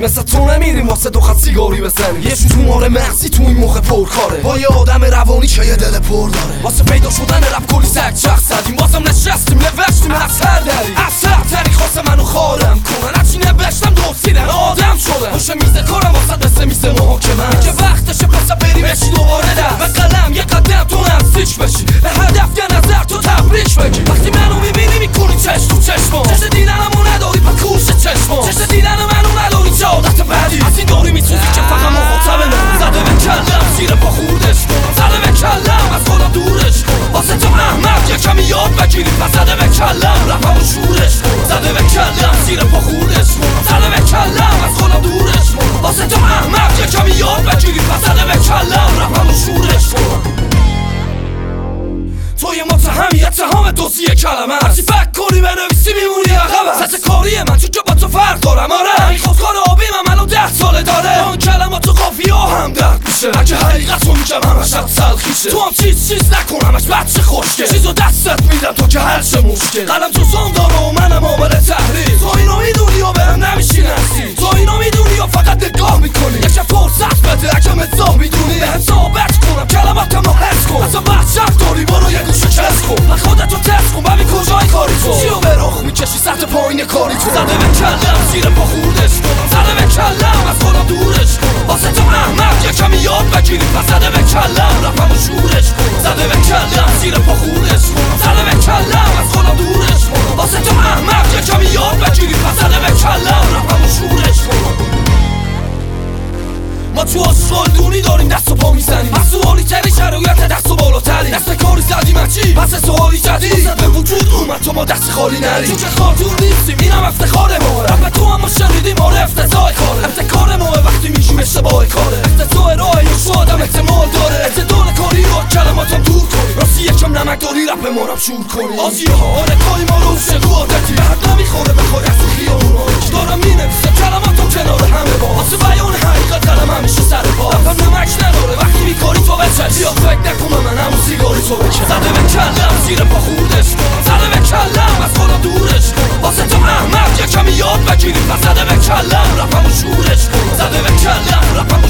مثل تو نمیریم واسه دو خط سیگاری بزنیم. یه جور تومار مغزی تو این مخ پرکاره، با یه آدم روانی که یه دل پر داره. واسه پیدا شدن رپ کلی سگ چخ زدیم، بازم نشستیم نوشتیم از هر دری. از سرتری خواست منو خارم کنن، هرچی نوشتم دزدیدن آدم شدن. پشت میز کارم واسه مثل میز محاکمه، که وقتشه پس بری بشی دوباره دست و قلم یه قدم تو نزدیک بشی، به هدف یه نظر تو تبریک بگی. وقتی منو میبینی میکنی چشم تو چشمم، چشم دیدنمو نداری پا کورش چشمم، چشم دیدن منو نداری چه عادت بدی. از این داری میسوزی که فقط مخاطب من. زده به کلم زیر پا خوردش کنم، زده به کلم از خودم دورش کنم. واسه تو احمد یه کمی یاد بگیری، پس زده به کلم رفم و شورش کنم. زده به کلم زیر پا خوردش کنم، زده به کلم از خودم دورش کنم. واسه تو احمد یه کمی یاد بگیری، پس زده به کلم رفم و شورش کنم. تو یه متهمی اتهام دوزی کلمه، هرچی فکر کنی بنویسی میمونی عقبم. سطح کاری من چون که با تو فرق دارم، آره این خودکار آبی من منو 10 ساله داره. اون کلمات و قافیه هم درد میشه، اگه حقیقت رو میگم همش از سلخیشه. تو هم چیز نکن همش بچه خوشگه، چیزو دستت میدم تو که هر چه مشکل. قلم تو زام داره و منم عامل تحریف. تو اینو میدونی و بهم نمیشی نزدیک، تو اینو میدونی و فقط نگاه میکنی. یه فرصت بده اگه مزاح میدونی، بهم ثابت کنم کلماتمو حفظ کن. اصلا بچه داری برو یه گوشه کس کن، من خودتو تست کن ببین کجای کاری تو. چیو به رخ میکشی سطح پایین کاری تو. زده به کلم زیر پا خوردش کنم، زده به کلم از خودم دورش کنم. واسه تو احمد یه کمی یاد بگیری، پس زده به کلم رفم و شورش کنم. زده به کلم زیر پا خوردش کنم، زده به کلم از خودم دورش کنم. واسه تو احمد یه کمی یاد بگیری، پس زده به کلم رفم و شورش کنم. ما تو آشغال دونی داریم دست و پا میزنیم، از سوالی تری شرایط دست و بالاتری. دست کاری زدیم از چی؟ پس سوالی جدید به وجود اومد تو ما دست خالی نریم. تو که خاطور نیستیم اینم افتخار ماه، رفت تو هم ما شنیدیم آره افتضاح کاره. افتخار ماه وقتی میشیم اشتباه کاره، افتضاح راه یوشو آدم احتمال داره. اعتدال کاری رو کلماتم دور کنی، راستی یکم نمک داری رپ ما رم شور کنی. آزیه ها آره کاری ما رو شگو عادتی، به حد نمیخوره بخوای از خیابون آنچ دارم مینویسم کلماتم کنار همه با، واسه بیان حقیقت قلم همیشه سر پا. رفم نمک نداره وقتی بیکاری تو بچه، زیاد فکر نکنم من همون سیگاری تو بکن. زده به کلم زیر پا خوردش کنم، زده به کلم از خودم دورش کنم. واسه تو احمد یه کمی یاد بگیری، پس زده به کلم رفم و شورش کنم. زده به کلم رفم